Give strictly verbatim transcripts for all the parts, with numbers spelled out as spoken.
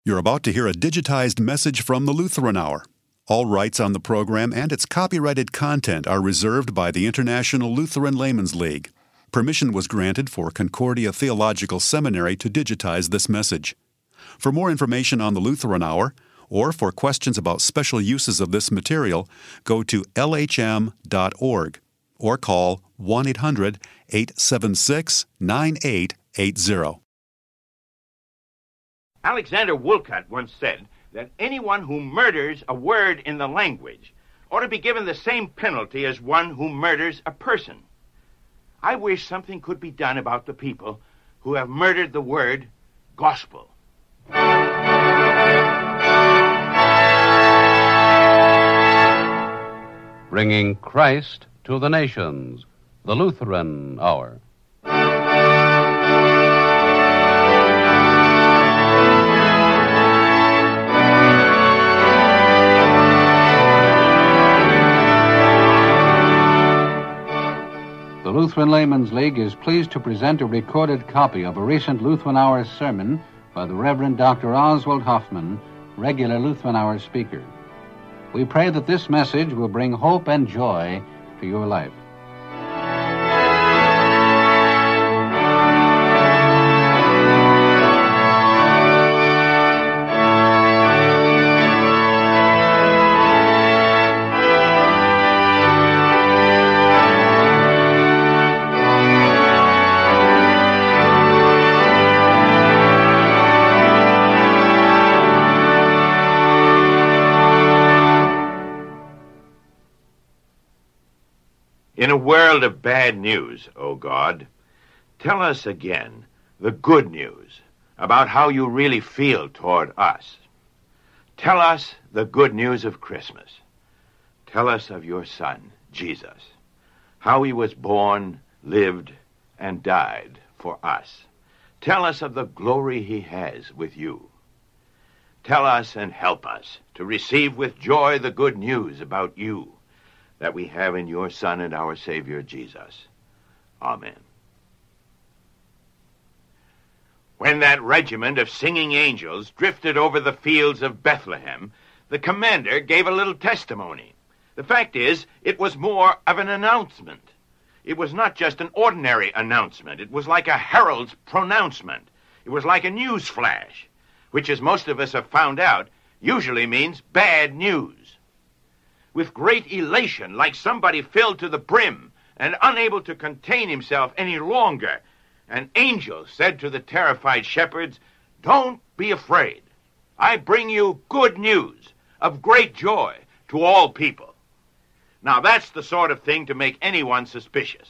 You're about to hear a digitized message from the Lutheran Hour. All rights on the program and its copyrighted content are reserved by the International Lutheran Laymen's League. Permission was granted for Concordia Theological Seminary to digitize this message. For more information on the Lutheran Hour, or for questions about special uses of this material, go to L H M dot org or call one eight hundred, eight seven six, nine eight eight zero. Alexander Woollcott once said that anyone who murders a word in the language ought to be given the same penalty as one who murders a person. I wish something could be done about the people who have murdered the word gospel. Bringing Christ to the nations, the Lutheran Hour. The Lutheran Laymen's League is pleased to present a recorded copy of a recent Lutheran Hour sermon by the Reverend Doctor Oswald Hoffman, regular Lutheran Hour speaker. We pray that this message will bring hope and joy to your life. In a world of bad news, O God, tell us again the good news about how you really feel toward us. Tell us the good news of Christmas. Tell us of your Son, Jesus, how he was born, lived, and died for us. Tell us of the glory he has with you. Tell us and help us to receive with joy the good news about you that we have in your Son and our Savior, Jesus. Amen. When that regiment of singing angels drifted over the fields of Bethlehem, the commander gave a little testimony. The fact is, it was more of an announcement. It was not just an ordinary announcement. It was like a herald's pronouncement. It was like a news flash, which, as most of us have found out, usually means bad news. With great elation, like somebody filled to the brim and unable to contain himself any longer, an angel said to the terrified shepherds, "Don't be afraid. I bring you good news of great joy to all people." Now, that's the sort of thing to make anyone suspicious.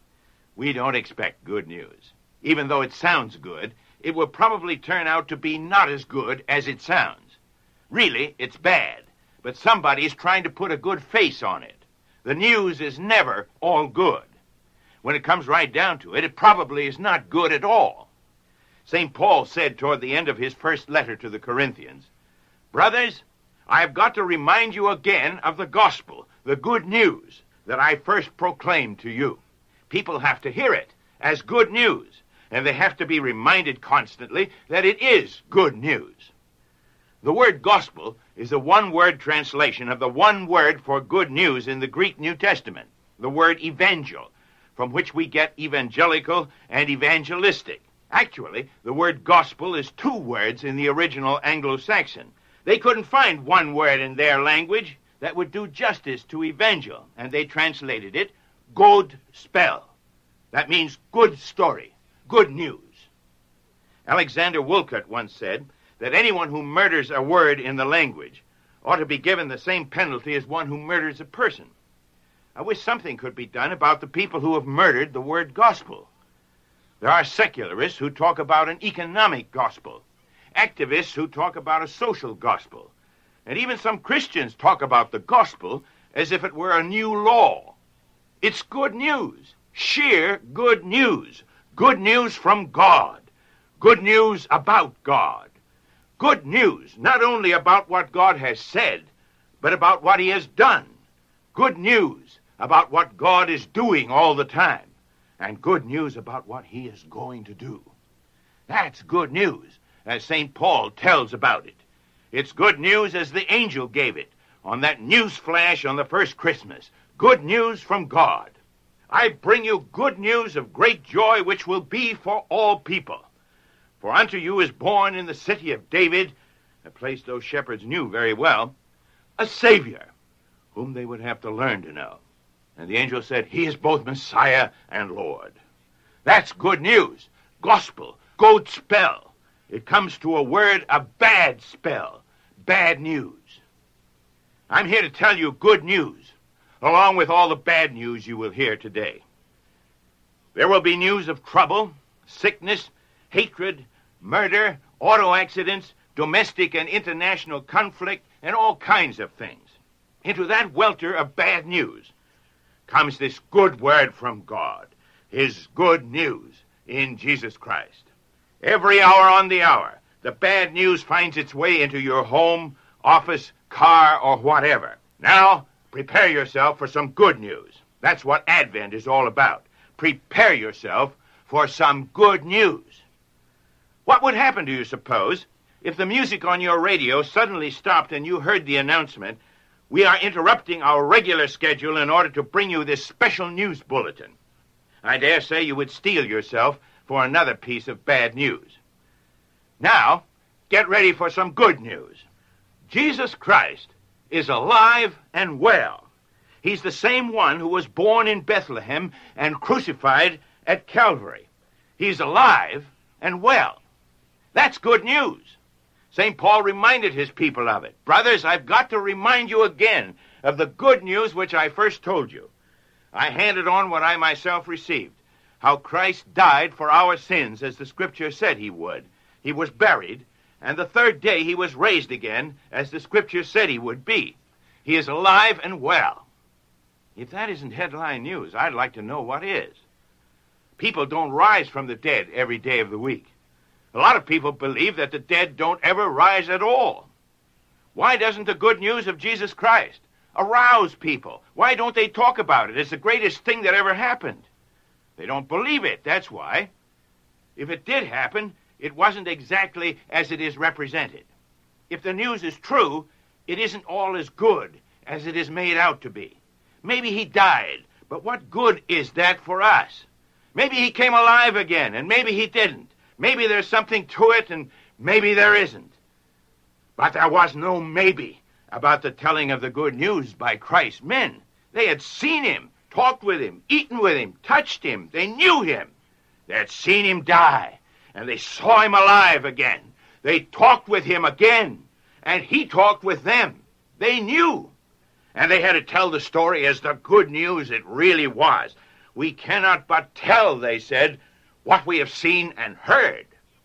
We don't expect good news. Even though it sounds good, it will probably turn out to be not as good as it sounds. Really, it's bad. But somebody's trying to put a good face on it. The news is never all good. When it comes right down to it, it probably is not good at all. Saint Paul said toward the end of his first letter to the Corinthians, "Brothers, I have got to remind you again of the gospel, the good news that I first proclaimed to you." People have to hear it as good news, and they have to be reminded constantly that it is good news. The word gospel is a one-word translation of the one word for good news in the Greek New Testament, the word evangel, from which we get evangelical and evangelistic. Actually, the word gospel is two words in the original Anglo-Saxon. They couldn't find one word in their language that would do justice to evangel, and they translated it good spell. That means good story, good news. Alexander Woollcott once said that anyone who murders a word in the language ought to be given the same penalty as one who murders a person. I wish something could be done about the people who have murdered the word gospel. There are secularists who talk about an economic gospel, activists who talk about a social gospel, and even some Christians talk about the gospel as if it were a new law. It's good news, sheer good news, good news from God, good news about God. Good news, not only about what God has said, but about what he has done. Good news about what God is doing all the time. And good news about what he is going to do. That's good news. as Saint Paul tells about it. It's good news as the angel gave it on that news flash on the first Christmas. Good news from God. I bring you good news of great joy, which will be for all people. For unto you is born in the city of David, a place those shepherds knew very well, a Savior, whom they would have to learn to know. And the angel said, he is both Messiah and Lord. That's good news. Gospel, good spell. It comes to a word, a bad spell. Bad news. I'm here to tell you good news, along with all the bad news you will hear today. There will be news of trouble, sickness, hatred, murder, auto accidents, domestic and international conflict, and all kinds of things. Into that welter of bad news comes this good word from God, his good news in Jesus Christ. Every hour on the hour, the bad news finds its way into your home, office, car, or whatever. Now, prepare yourself for some good news. That's what Advent is all about. Prepare yourself for some good news. What would happen to you, suppose, if the music on your radio suddenly stopped and you heard the announcement, we are interrupting our regular schedule in order to bring you this special news bulletin? I dare say you would steel yourself for another piece of bad news. Now, get ready for some good news. Jesus Christ is alive and well. He's the same one who was born in Bethlehem and crucified at Calvary. He's alive and well. That's good news. Saint Paul reminded his people of it. Brothers, I've got to remind you again of the good news which I first told you. I handed on what I myself received, how Christ died for our sins, as the Scripture said he would. He was buried, and the third day he was raised again, as the Scripture said he would be. He is alive and well. If that isn't headline news, I'd like to know what is. People don't rise from the dead every day of the week. A lot of people believe that the dead don't ever rise at all. Why doesn't the good news of Jesus Christ arouse people? Why don't they talk about it? It's the greatest thing that ever happened. They don't believe it, that's why. If it did happen, it wasn't exactly as it is represented. If the news is true, it isn't all as good as it is made out to be. Maybe he died, but what good is that for us? Maybe he came alive again, and maybe he didn't. Maybe there's something to it, and maybe there isn't. But there was no maybe about the telling of the good news by Christ's men. They had seen him, talked with him, eaten with him, touched him. They knew him. They had seen him die, and they saw him alive again. They talked with him again, and he talked with them. They knew. And they had to tell the story as the good news it really was. We cannot but tell, they said, what we have seen and heard.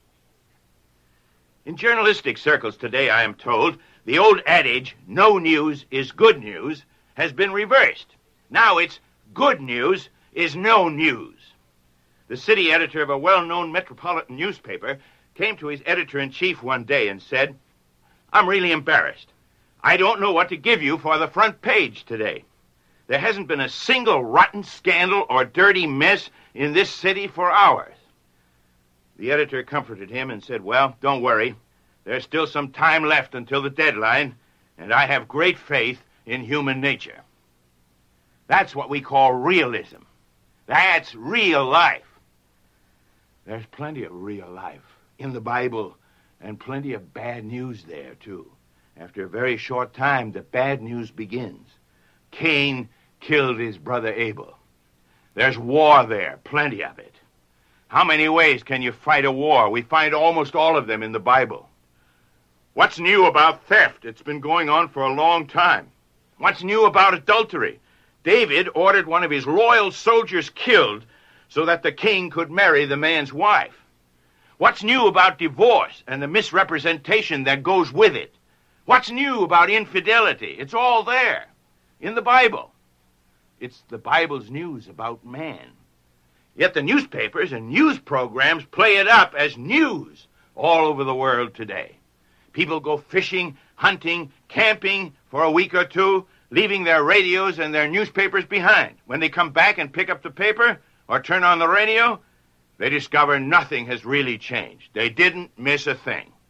In journalistic circles today, I am told, the old adage, no news is good news, has been reversed. Now it's good news is no news. The city editor of a well-known metropolitan newspaper came to his editor-in-chief one day and said, I'm really embarrassed. I don't know what to give you for the front page today. There hasn't been a single rotten scandal or dirty mess in this city for hours. The editor comforted him and said, well, don't worry. There's still some time left until the deadline, and I have great faith in human nature. That's what we call realism. That's real life. There's plenty of real life in the Bible, and plenty of bad news there, too. After a very short time, the bad news begins. Cain killed his brother Abel. There's war there, plenty of it. How many ways can you fight a war? We find almost all of them in the Bible. What's new about theft? It's been going on for a long time. What's new about adultery? David ordered one of his loyal soldiers killed so that the king could marry the man's wife. What's new about divorce and the misrepresentation that goes with it? What's new about infidelity? It's all there in the Bible. It's the Bible's news about man. Yet the newspapers and news programs play it up as news all over the world today. People go fishing, hunting, camping for a week or two, leaving their radios and their newspapers behind. When they come back and pick up the paper or turn on the radio, they discover nothing has really changed. They didn't miss a thing.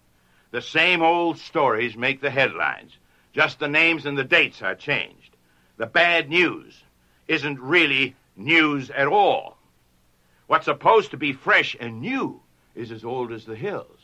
The same old stories make the headlines. Just the names and the dates are changed. The bad news isn't really news at all. What's supposed to be fresh and new is as old as the hills.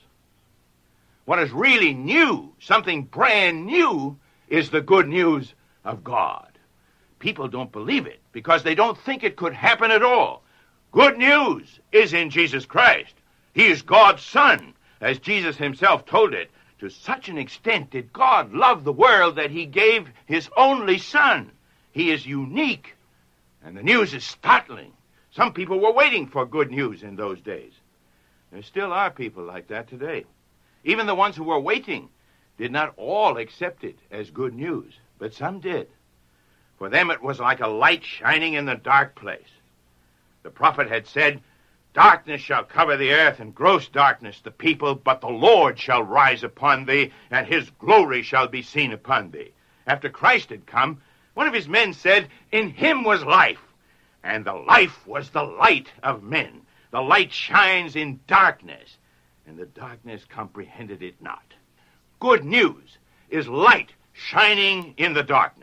What is really new, something brand new, is the good news of God. People don't believe it because they don't think it could happen at all. Good news is in Jesus Christ. He is God's Son, as Jesus himself told it. To such an extent did God love the world that he gave his only Son. He is unique, and the news is startling. Some people were waiting for good news in those days. There still are people like that today. Even the ones who were waiting did not all accept it as good news, but some did. For them it was like a light shining in the dark place. The prophet had said, "Darkness shall cover the earth, and gross darkness the people, but the Lord shall rise upon thee, and his glory shall be seen upon thee." After Christ had come, one of his men said, "In him was life, and the life was the light of men. The light shines in darkness, and the darkness comprehended it not." Good news is light shining in the darkness.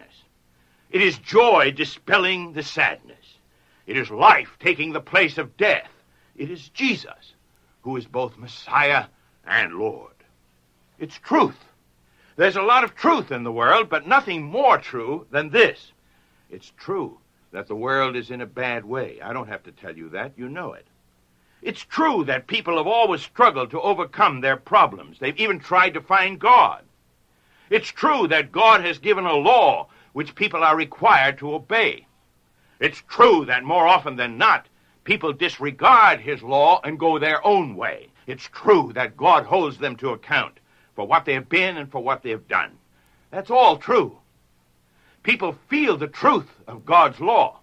It is joy dispelling the sadness. It is life taking the place of death. It is Jesus, who is both Messiah and Lord. It's truth. There's a lot of truth in the world, but nothing more true than this. It's true that the world is in a bad way. I don't have to tell you that. You know it. It's true that people have always struggled to overcome their problems. They've even tried to find God. It's true that God has given a law which people are required to obey. It's true that more often than not, people disregard his law and go their own way. It's true that God holds them to account for what they have been and for what they have done. That's all true. People feel the truth of God's law.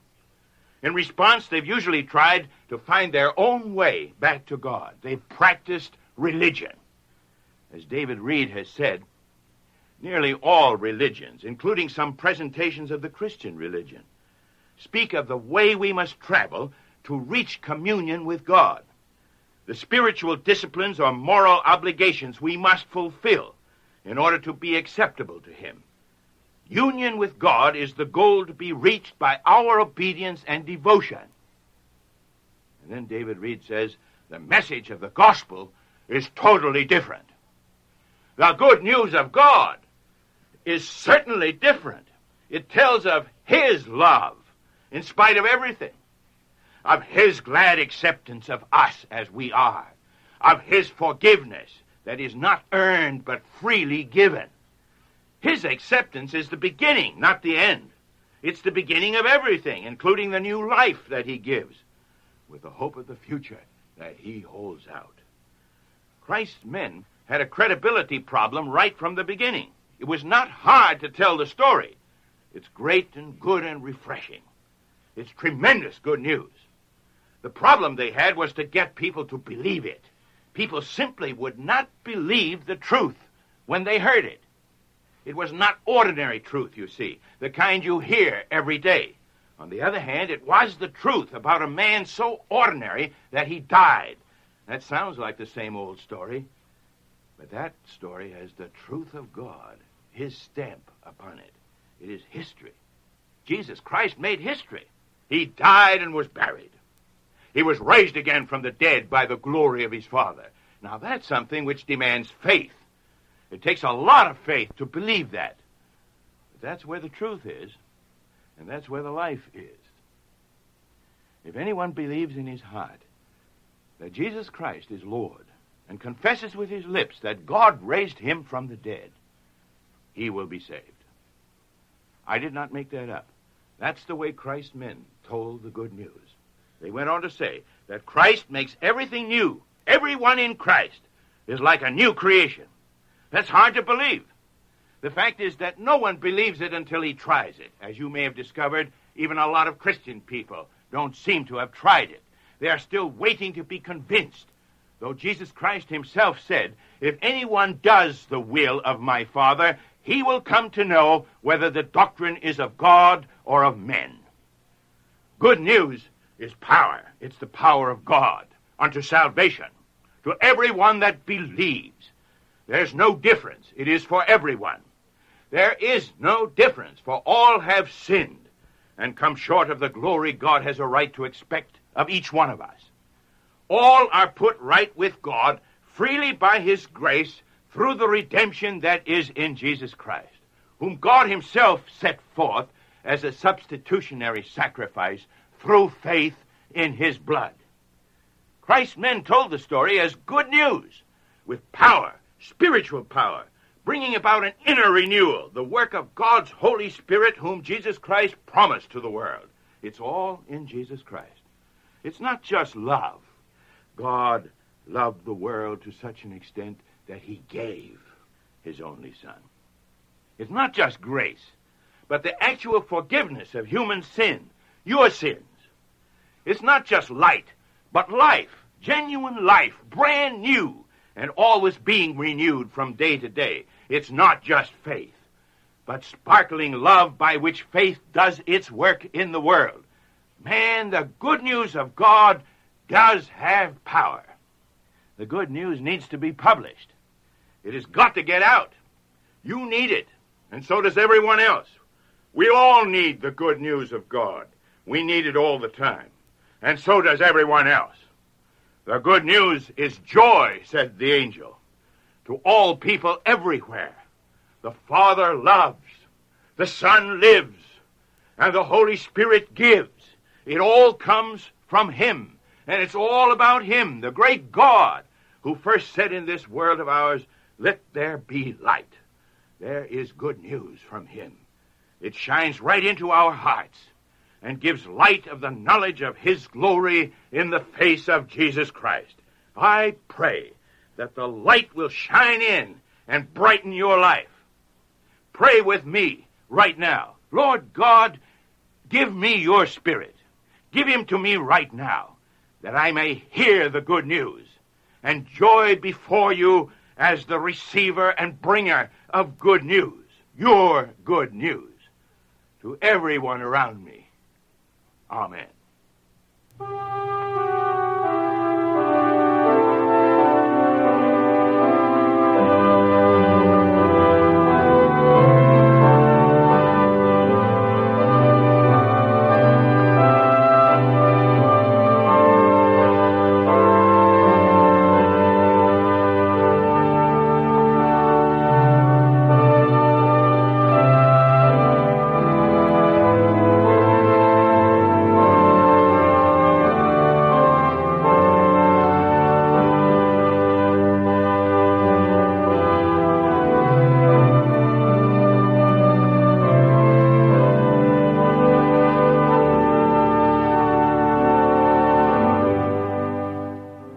In response, they've usually tried to find their own way back to God. They've practiced religion. As David Reed has said, nearly all religions, including some presentations of the Christian religion, speak of the way we must travel to reach communion with God, the spiritual disciplines or moral obligations we must fulfill in order to be acceptable to him. Union with God is the goal to be reached by our obedience and devotion. And then David Reed says, the message of the gospel is totally different. The good news of God is certainly different. It tells of his love in spite of everything, of his glad acceptance of us as we are, of his forgiveness that is not earned but freely given. His acceptance is the beginning, not the end. It's the beginning of everything, including the new life that he gives, with the hope of the future that he holds out. Christ's men had a credibility problem right from the beginning. It was not hard to tell the story. It's great and good and refreshing. It's tremendous good news. The problem they had was to get people to believe it. People simply would not believe the truth when they heard it. It was not ordinary truth, you see, the kind you hear every day. On the other hand, it was the truth about a man so ordinary that he died. That sounds like the same old story, but that story has the truth of God, his stamp upon it. It is history. Jesus Christ made history. He died and was buried. He was raised again from the dead by the glory of his Father. Now that's something which demands faith. It takes a lot of faith to believe that. But that's where the truth is, and that's where the life is. If anyone believes in his heart that Jesus Christ is Lord and confesses with his lips that God raised him from the dead, he will be saved. I did not make that up. That's the way Christ's men told the good news. They went on to say that Christ makes everything new. Everyone in Christ is like a new creation. That's hard to believe. The fact is that no one believes it until he tries it. As you may have discovered, even a lot of Christian people don't seem to have tried it. They are still waiting to be convinced, though Jesus Christ himself said, if anyone does the will of my Father, he will come to know whether the doctrine is of God or of men. Good news is power. It's the power of God unto salvation to everyone that believes. There's no difference. It is for everyone. There is no difference, for all have sinned and come short of the glory God has a right to expect of each one of us. All are put right with God freely by his grace through the redemption that is in Jesus Christ, whom God himself set forth as a substitutionary sacrifice through faith in his blood. Christ's men told the story as good news, with power, spiritual power, bringing about an inner renewal, the work of God's Holy Spirit, whom Jesus Christ promised to the world. It's all in Jesus Christ. It's not just love. God loved the world to such an extent that he gave his only Son. It's not just grace, but the actual forgiveness of human sin, your sins. It's not just light, but life, genuine life, brand new, and always being renewed from day to day. It's not just faith, but sparkling love by which faith does its work in the world. Man, the good news of God does have power. The good news needs to be published. It has got to get out. You need it, and so does everyone else. We all need the good news of God. We need it all the time, and so does everyone else. The good news is joy, said the angel, to all people everywhere. The Father loves, the Son lives, and the Holy Spirit gives. It all comes from him, and it's all about him, the great God, who first said in this world of ours, "Let there be light." There is good news from him. It shines right into our hearts and gives light of the knowledge of his glory in the face of Jesus Christ. I pray that the light will shine in and brighten your life. Pray with me right now. Lord God, give me your Spirit. Give him to me right now, that I may hear the good news and joy before you as the receiver and bringer of good news, your good news, to everyone around me. Amen.